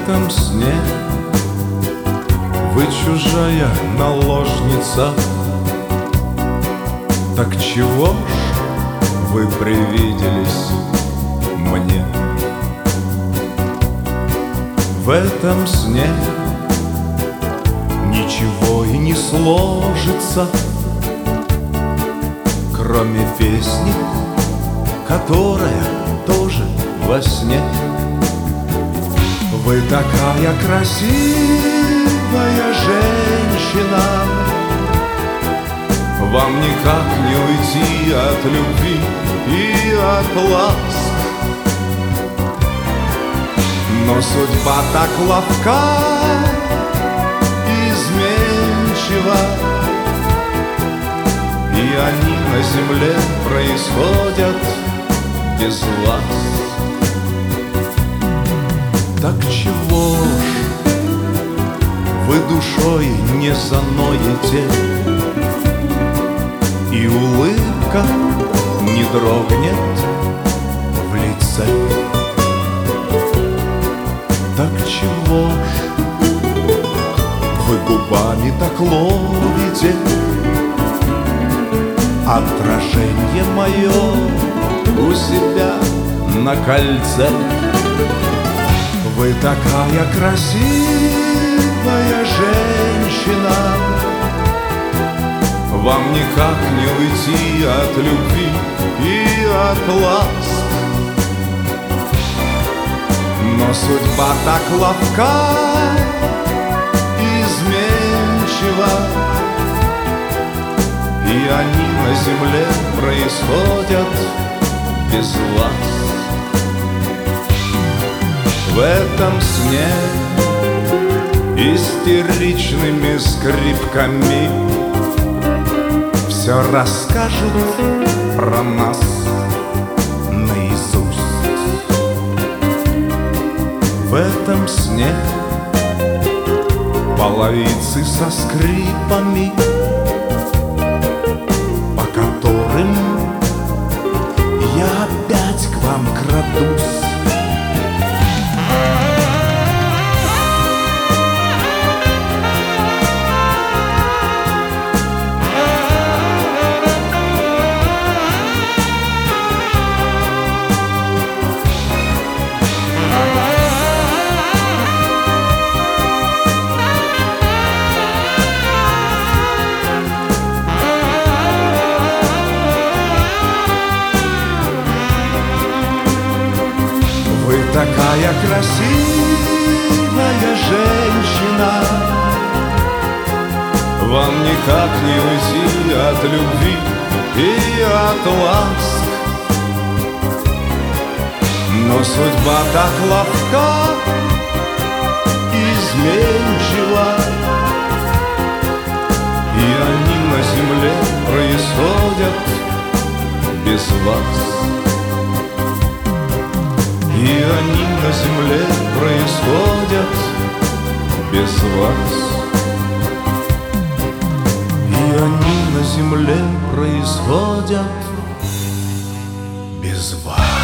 этом сне вы чужая наложница. Так чего ж вы привиделись мне? В этом сне ничего и не сложится, кроме песни, которая тоже во сне. Вы такая красивая женщина, вам никак не уйти от любви и от ласк. Но судьба так ловка, изменчива, и они на земле происходят без вас. Так чего ж вы душой не заноете, и улыбка не дрогнет в лице? Так чего ж вы губами так ловите отражение мое у себя на кольце? Вы такая красивая женщина, вам никак не уйти от любви и от ласк. Но судьба так ловка, изменчива, и они на земле происходят без вас. В этом сне истеричными скрипками все расскажут про нас наизусть. В этом сне половицы со скрипами, по которым я опять к вам крадусь. Вы такая красивая женщина, вам никак не уйти от любви и от ласк. Но судьба так ловка, изменчива, и они на земле происходят без вас. И они на земле происходят без вас. И они на земле происходят без вас.